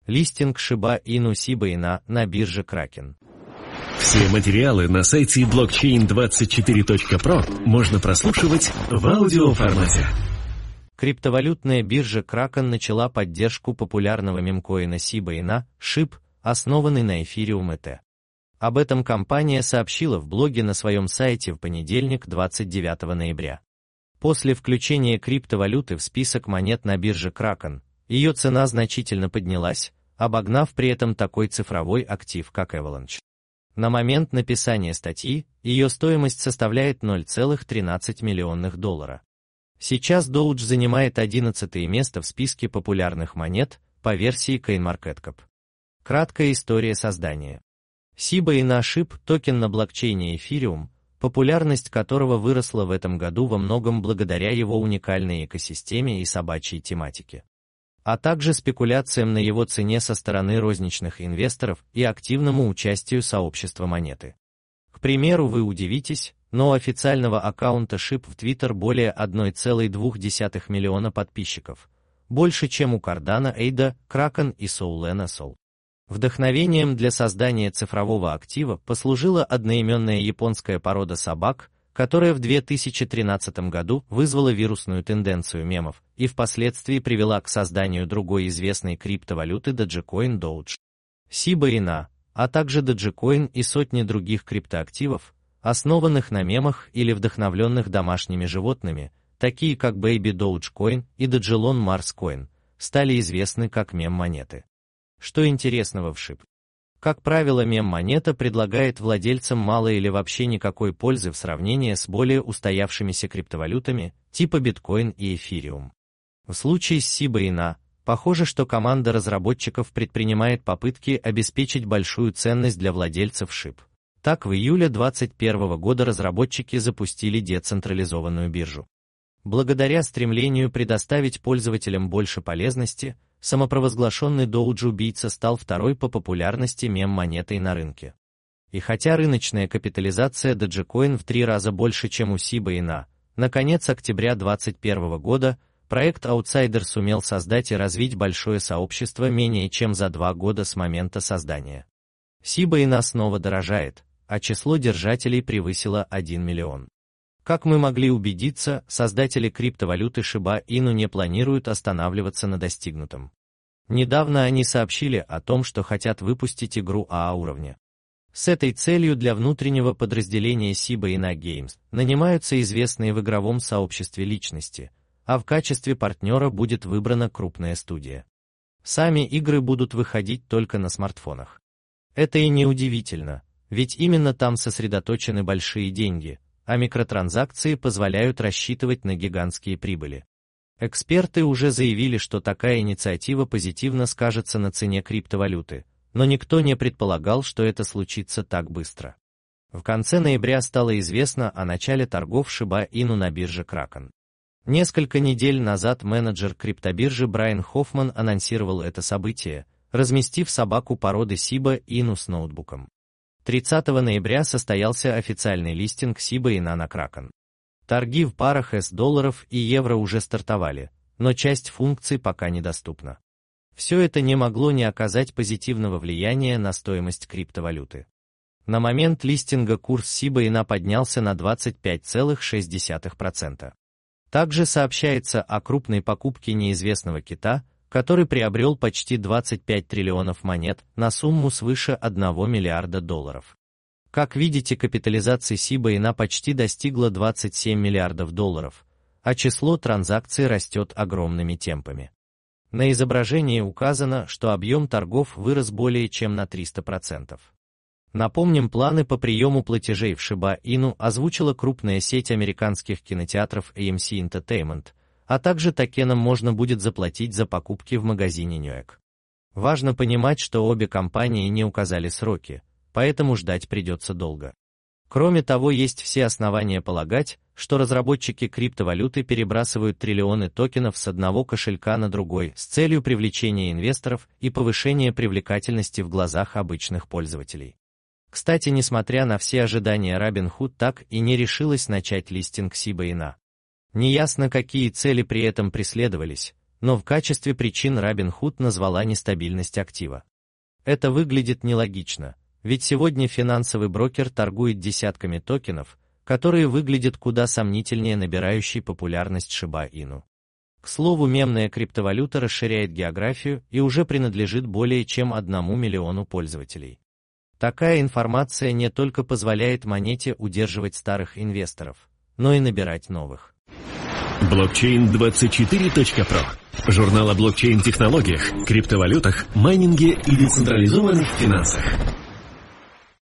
Листинг Shiba Inu на бирже Kraken. Все материалы на сайте blockchain24.pro можно прослушивать в аудиоформате. Криптовалютная биржа Kraken начала поддержку популярного мемкоина Shiba Inu, основанный на Ethereum ETH. Об этом компания сообщила в блоге на своем сайте в понедельник, 29 ноября. После включения криптовалюты в список монет на бирже Kraken, ее цена значительно поднялась, обогнав при этом такой цифровой актив, как Avalanche. На момент написания статьи, ее стоимость составляет $0,13 миллиона. Сейчас Doge занимает 11-е место в списке популярных монет по версии CoinMarketCap. Краткая история создания. Shiba Inu токен на блокчейне Ethereum, популярность которого выросла в этом году во многом благодаря его уникальной экосистеме и собачьей тематике, а также спекуляциям на его цене со стороны розничных инвесторов и активному участию сообщества монеты. К примеру, вы удивитесь, но у официального аккаунта SHIB в Twitter более 1,2 миллиона подписчиков, больше, чем у Cardano, ADA, Kraken и Solana Sol. Вдохновением для создания цифрового актива послужила одноименная японская порода собак, которая в 2013 году вызвала вирусную тенденцию мемов и впоследствии привела к созданию другой известной криптовалюты Dogecoin Doge. Shiba Inu, а также Dogecoin и сотни других криптоактивов, основанных на мемах или вдохновленных домашними животными, такие как Baby Dogecoin и Dogelon Mars Coin, стали известны как мем-монеты. Что интересного в SHIB? Как правило, мем-монета предлагает владельцам мало или вообще никакой пользы в сравнении с более устоявшимися криптовалютами, типа биткоин и эфириум. В случае с Shiba Inu, похоже, что команда разработчиков предпринимает попытки обеспечить большую ценность для владельцев SHIB. Так, в июле 2021 года разработчики запустили децентрализованную биржу. Благодаря стремлению предоставить пользователям больше полезности, самопровозглашенный Doge-убийца стал второй по популярности мем-монетой на рынке. И хотя рыночная капитализация Dogecoin в 3 раза больше, чем у Shiba Inu, на конец октября 2021 года проект Outsider сумел создать и развить большое сообщество менее чем за 2 года с момента создания. Shiba Inu снова дорожает, а число держателей превысило 1 миллион. Как мы могли убедиться, создатели криптовалюты Shiba Inu не планируют останавливаться на достигнутом. Недавно они сообщили о том, что хотят выпустить игру ААА уровня. С этой целью для внутреннего подразделения Shiba Inu Games нанимаются известные в игровом сообществе личности, а в качестве партнера будет выбрана крупная студия. Сами игры будут выходить только на смартфонах. Это и не удивительно, ведь именно там сосредоточены большие деньги, а микротранзакции позволяют рассчитывать на гигантские прибыли. Эксперты уже заявили, что такая инициатива позитивно скажется на цене криптовалюты, но никто не предполагал, что это случится так быстро. В конце ноября стало известно о начале торгов Shiba Inu на бирже Kraken. Несколько недель назад менеджер криптобиржи Брайан Хоффман анонсировал это событие, разместив собаку породы Shiba Inu с ноутбуком. 30 ноября состоялся официальный листинг Shiba Inu на Kraken. Торги в парах $долларов и евро уже стартовали, но часть функций пока недоступна. Все это не могло не оказать позитивного влияния на стоимость криптовалюты. На момент листинга курс Shiba Inu поднялся на 25,6%. Также сообщается о крупной покупке неизвестного кита, который приобрел почти 25 триллионов монет на сумму свыше $1 миллиарда. Как видите, капитализация Shiba Inu почти достигла $27 миллиардов, а число транзакций растет огромными темпами. На изображении указано, что объем торгов вырос более чем на 300%. Напомним, планы по приему платежей в Shiba Inu озвучила крупная сеть американских кинотеатров AMC Entertainment, а также токеном можно будет заплатить за покупки в магазине Newegg. Важно понимать, что обе компании не указали сроки, поэтому ждать придется долго. Кроме того, есть все основания полагать, что разработчики криптовалюты перебрасывают триллионы токенов с одного кошелька на другой с целью привлечения инвесторов и повышения привлекательности в глазах обычных пользователей. Кстати, несмотря на все ожидания, Robinhood так и не решилась начать листинг Shiba Inu. Неясно, какие цели при этом преследовались, но в качестве причин Robinhood назвала нестабильность актива. Это выглядит нелогично, ведь сегодня финансовый брокер торгует десятками токенов, которые выглядят куда сомнительнее набирающей популярность Shiba Inu. К слову, мемная криптовалюта расширяет географию и уже принадлежит более чем 1 миллиону пользователей. Такая информация не только позволяет монете удерживать старых инвесторов, но и набирать новых. Blockchain24.pro. Журнал о блокчейн-технологиях, криптовалютах, майнинге и децентрализованных финансах.